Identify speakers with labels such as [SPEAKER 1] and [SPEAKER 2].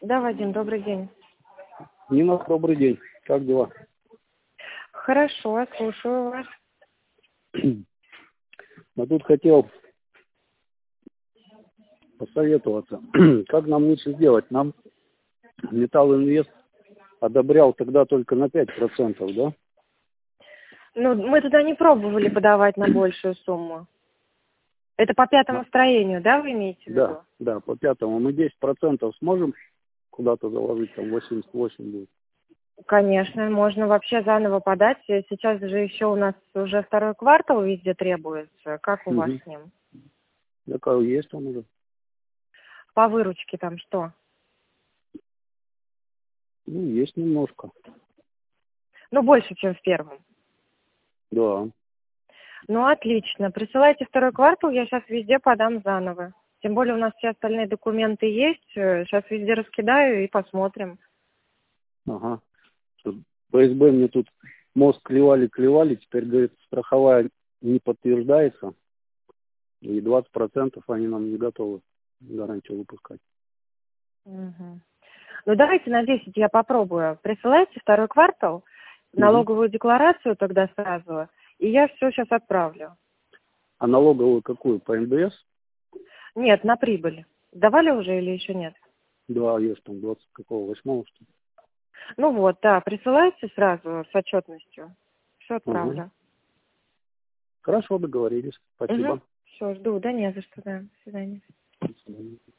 [SPEAKER 1] Да, Вадим, добрый день.
[SPEAKER 2] Нина, добрый день. Как дела?
[SPEAKER 1] Хорошо, слушаю вас.
[SPEAKER 2] Я тут хотел посоветоваться. Как нам лучше сделать? Нам Металл Инвест одобрял тогда только на 5%, да?
[SPEAKER 1] Ну, мы туда не пробовали подавать на большую сумму. Это по пятому строению, да, вы имеете в виду?
[SPEAKER 2] Да, по 5. Мы 10% сможем куда-то заложить, там 88 будет.
[SPEAKER 1] Конечно, можно вообще заново подать. Сейчас же еще у нас уже второй квартал везде требуется. Как у вас с ним?
[SPEAKER 2] Такая есть он уже.
[SPEAKER 1] По выручке там что?
[SPEAKER 2] Ну, есть немножко.
[SPEAKER 1] Ну, больше, чем в первом.
[SPEAKER 2] Да.
[SPEAKER 1] Ну, отлично. Присылайте второй квартал, я сейчас везде подам заново. Тем более у нас все остальные документы есть. Сейчас везде раскидаю и посмотрим.
[SPEAKER 2] Ага. Что ФСБ мне тут мозг клевали, теперь, говорит, страховая не подтверждается, и 20% они нам не готовы гарантию выпускать.
[SPEAKER 1] Угу. Ну, давайте на 10 я попробую. Присылайте второй квартал, налоговую декларацию тогда сразу, и я все сейчас отправлю.
[SPEAKER 2] А налоговую какую? По НДС?
[SPEAKER 1] Нет, на прибыль. Давали уже или еще нет?
[SPEAKER 2] Да, есть там 28 что ли.
[SPEAKER 1] Ну вот, да, присылайте сразу с отчетностью. Все
[SPEAKER 2] Ага.
[SPEAKER 1] отправлю.
[SPEAKER 2] Хорошо, договорились.
[SPEAKER 1] Угу.
[SPEAKER 2] Спасибо.
[SPEAKER 1] Все, жду. Да не за что, да. До свидания.
[SPEAKER 2] До свидания.